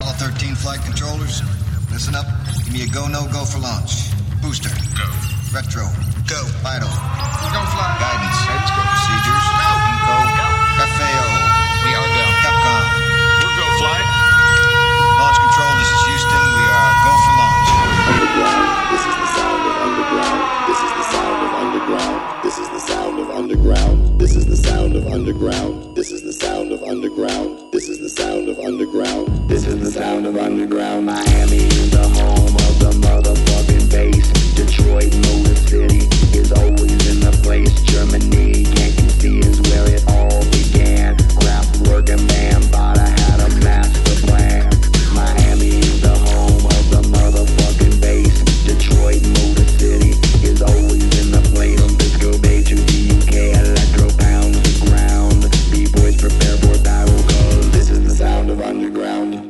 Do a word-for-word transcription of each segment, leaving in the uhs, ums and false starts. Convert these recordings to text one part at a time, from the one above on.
Apollo thirteen flight controllers. Listen up. Give me a go, no go for launch. Booster. Go. Retro. Go. Vital. Go fly. Guidance. Heads go. Procedures. Go. Inco. Go. Cafeo. We are go. Capcom. We're go fly. Launch control, this is Houston. We are go for launch. Underground. This is the sound of underground. This is the sound of underground. This is the sound of underground. This is the sound of underground. This is the sound of underground. This is the sound of underground. Miami is the home of the motherfucking bass. Detroit, Motor City is always in the place. Germany, can't you see, is where it all began. Kraftwerk and Bambaataa had a master plan. Miami is the home of the motherfucking bass. Detroit, Motor City is always in the place. From Disco Bay to the U K, electro pounds the ground. B-boys prepare for battle, cause this is the sound of underground.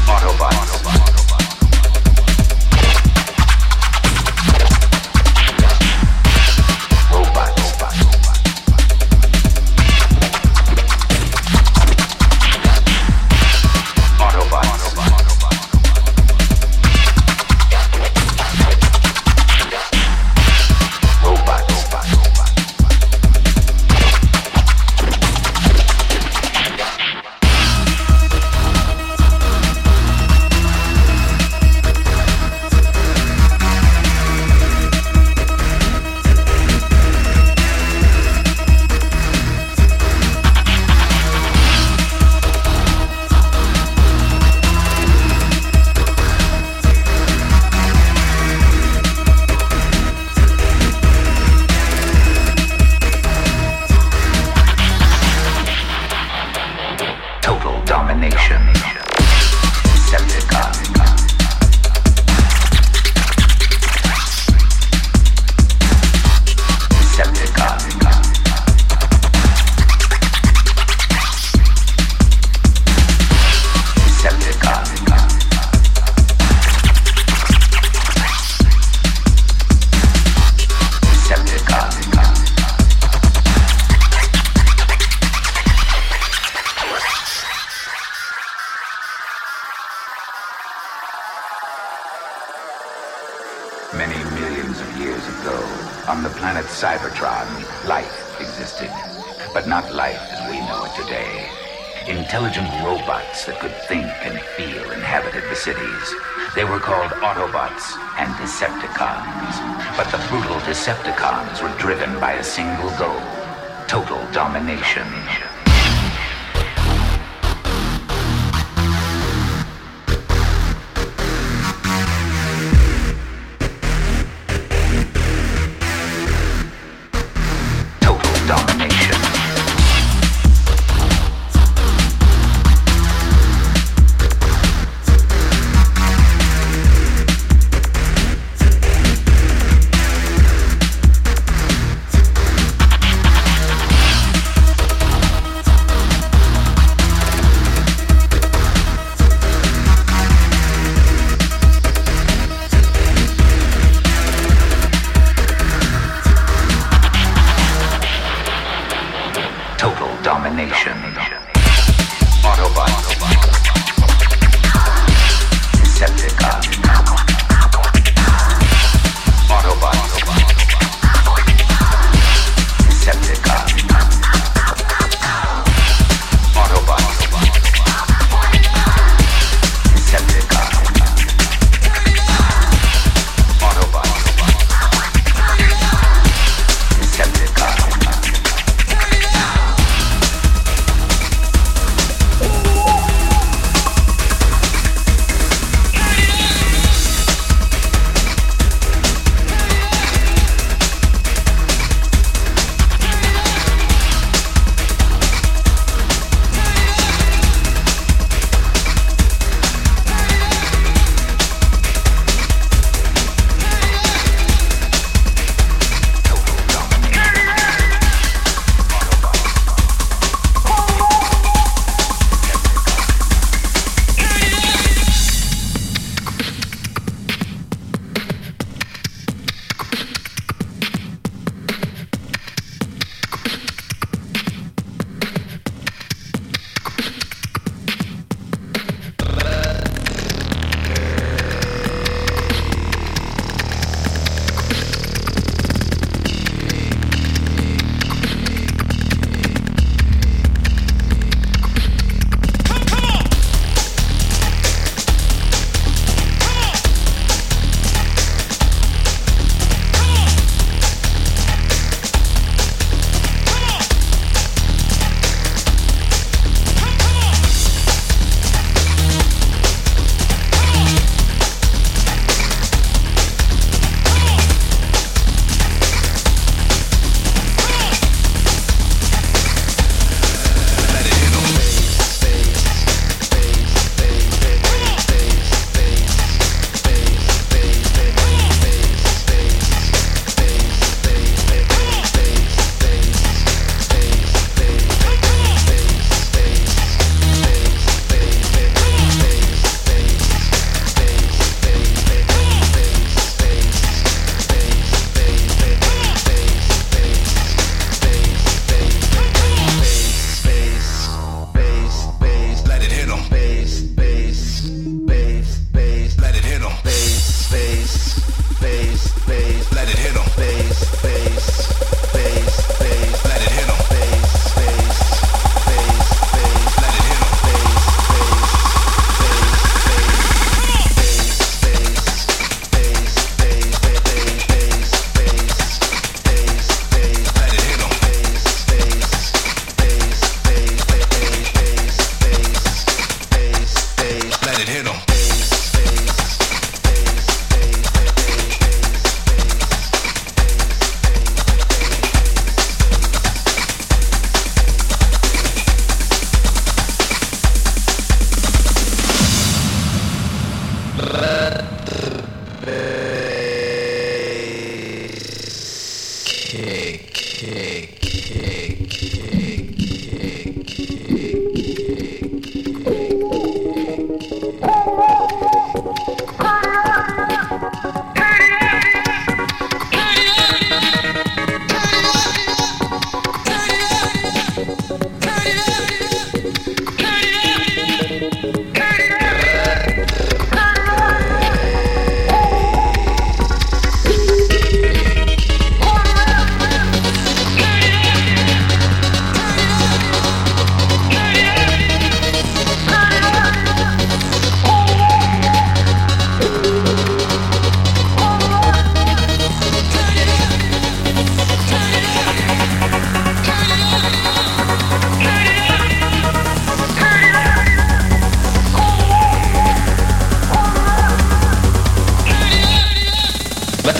They were called Autobots and Decepticons, but the brutal Decepticons were driven by a single goal: total domination. Total domination.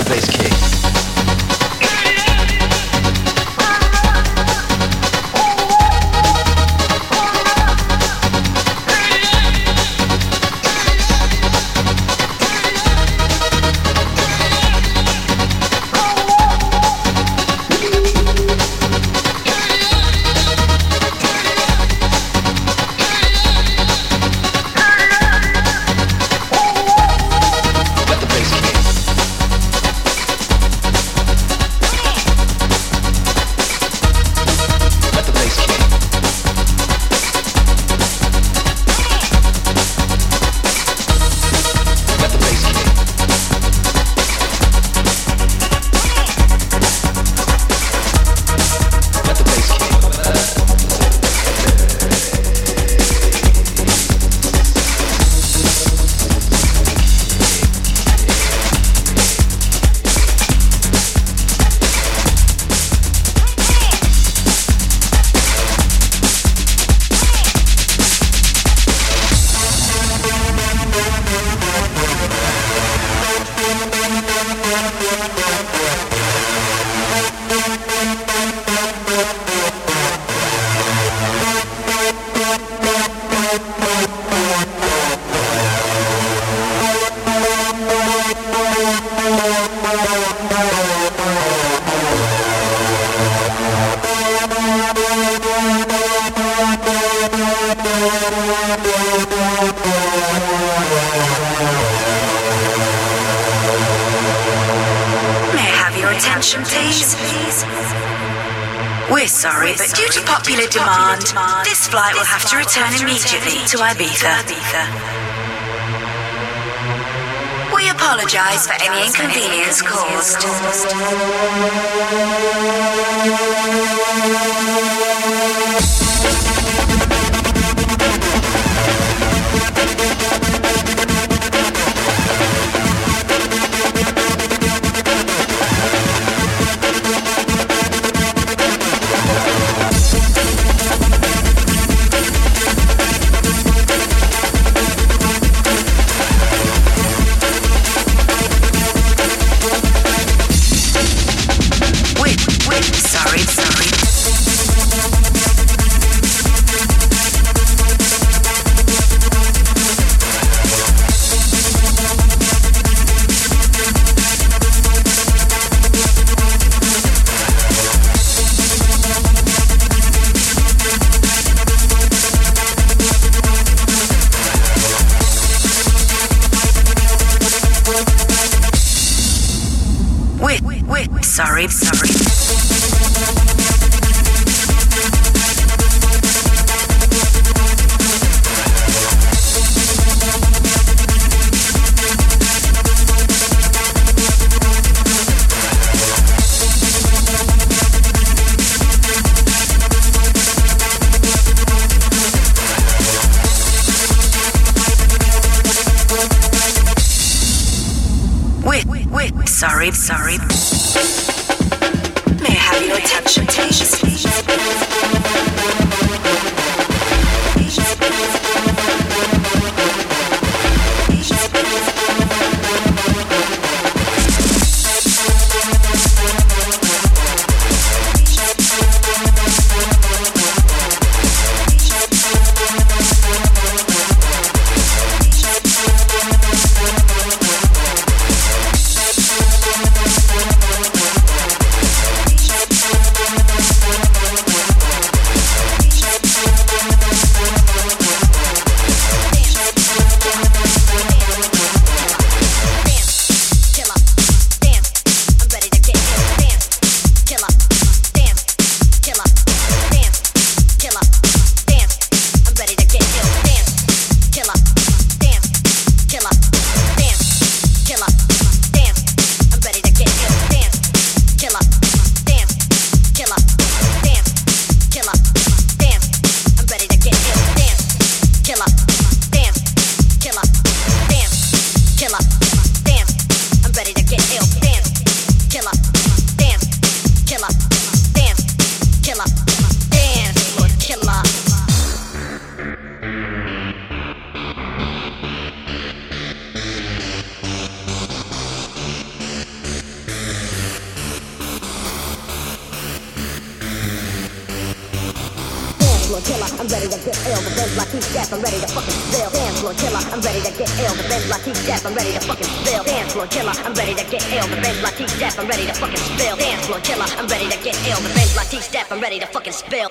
bass kick. attention, please? We're sorry, but due to popular demand, this flight will have to return immediately to Ibiza. We apologize for any inconvenience caused. Sorry, sorry. Wait, wait, sorry, sorry. May I have your attention, please? I'm ready to get ill. The Benz like T-Step, I'm ready to fucking spill. Dance floor killer, I'm ready to get ill. The Benz like T-Step, I'm ready to fucking spill. Dance floor killer, I'm ready to get ill. The Benz like T-Step, I'm ready to fucking spill. Dance floor killer, I'm ready to get ill. The Benz like T-Step, I'm ready to fucking spill.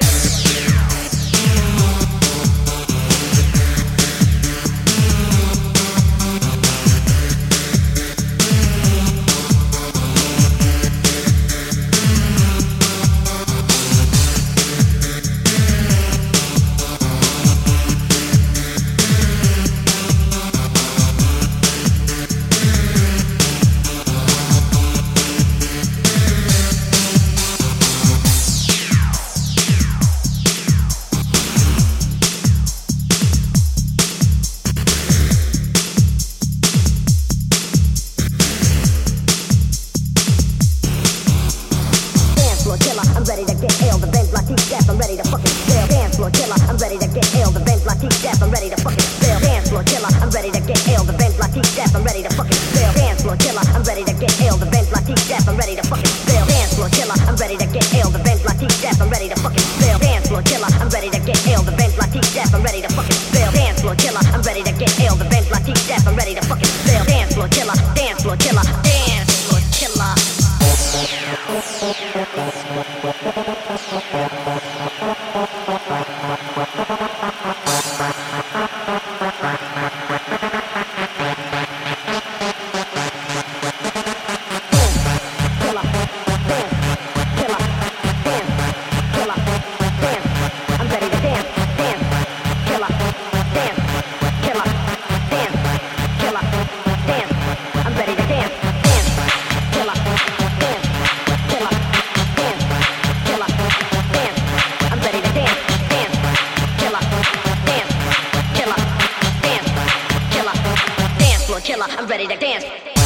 I'm ready to dance.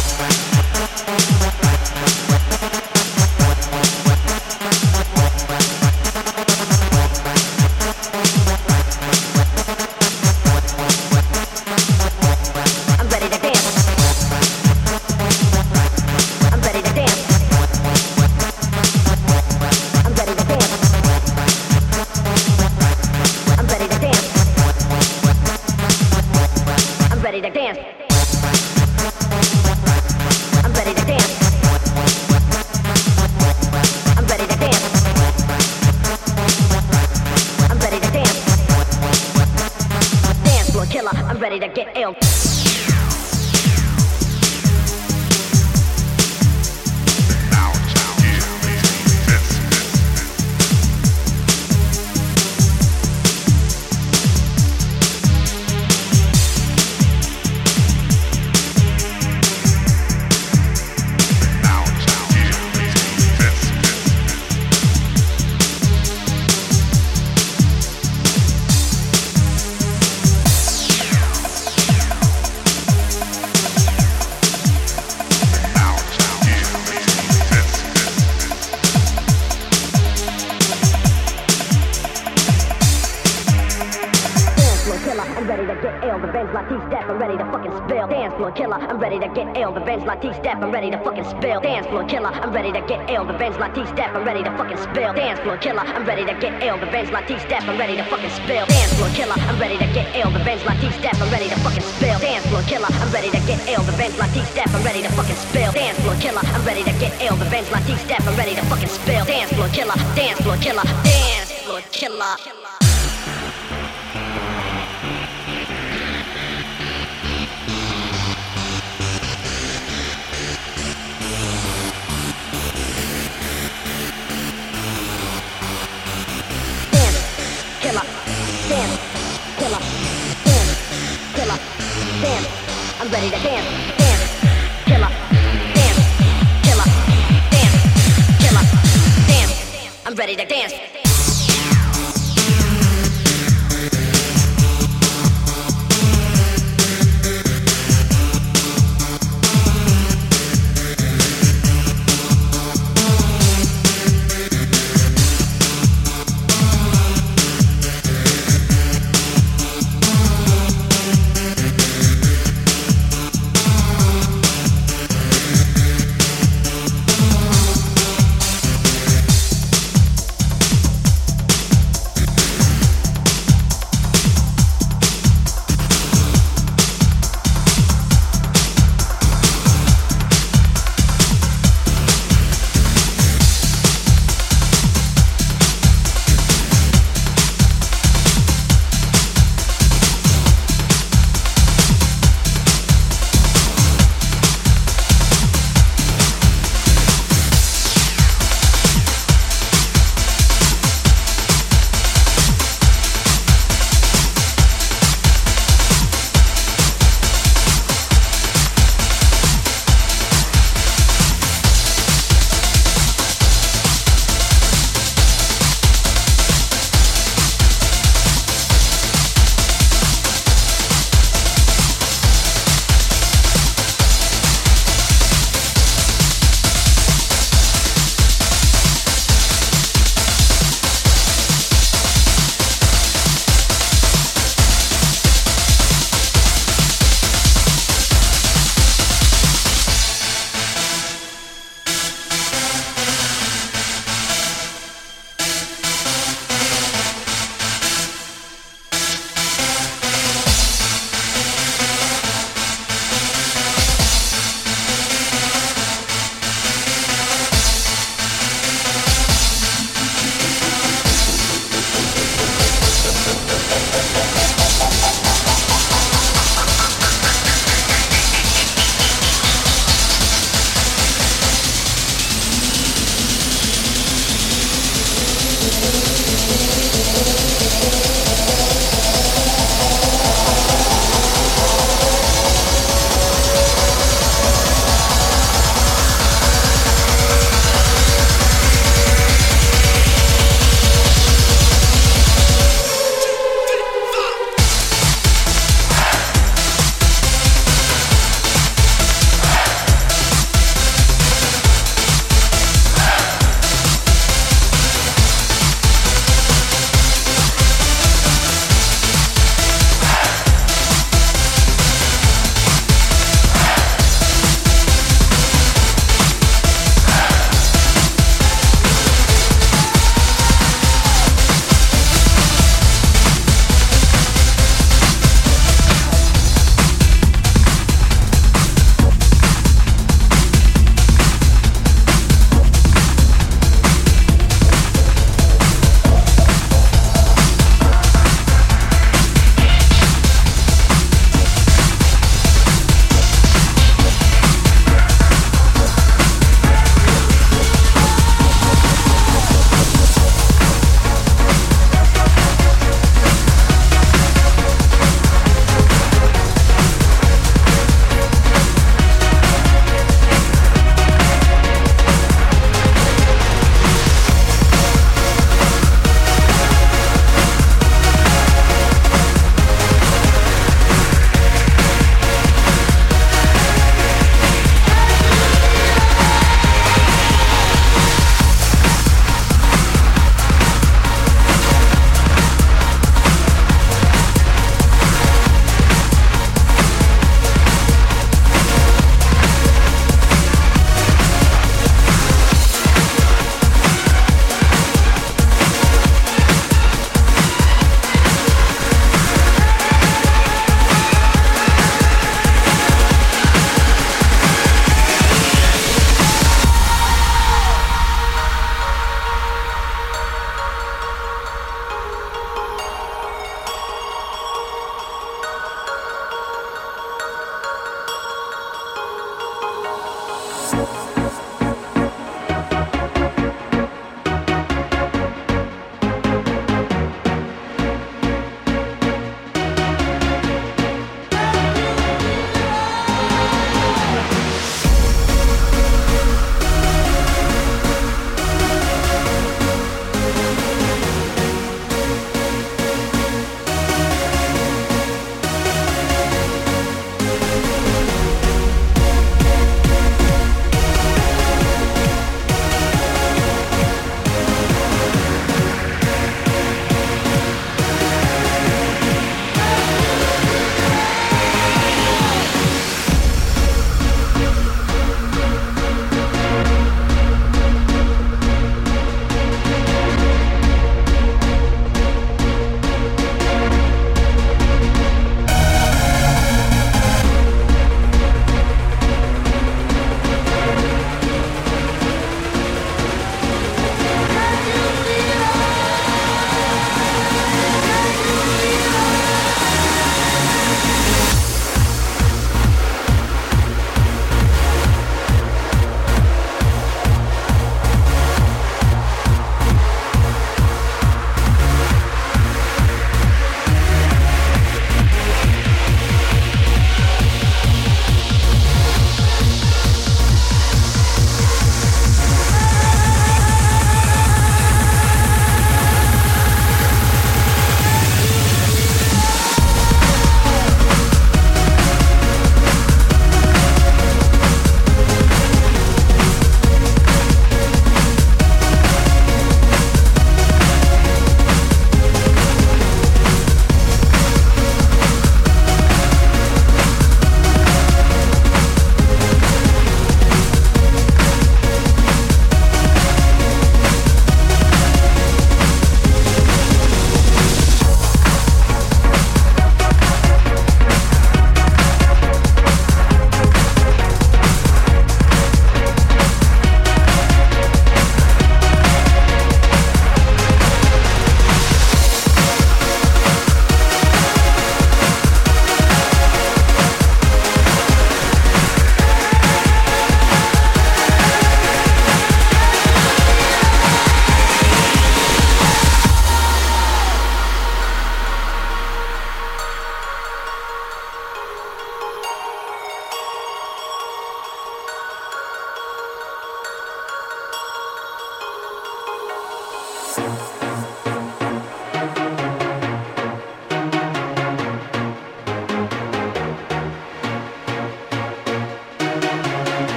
I'm ready to get ill. I'm ready to get ill, the Benz like T-Step, I'm ready to fucking spill. Dance floor killer, I'm ready to get ill, the Benz like T-Step, I'm ready to fucking spill. Dance floor killer, I'm ready to get ill, the Benz like T-Step, I'm ready to fucking spill. Dance floor killer, I'm ready to get ill, the Benz like T-Step, I'm ready to fucking spill. Dance floor killer, I'm ready to get ill, the Benz like T-Step, I'm ready to fucking spill. Dance floor killer, I'm ready to get ill, the Benz like T-Step, I'm ready to fucking spill. Dance floor killer, dance floor killer, dance floor killer. Killer, dance, killer, dance, killer, dance. I'm ready to dance, dance, killer, dance, killer, dance, killer, dance. I'm ready to dance.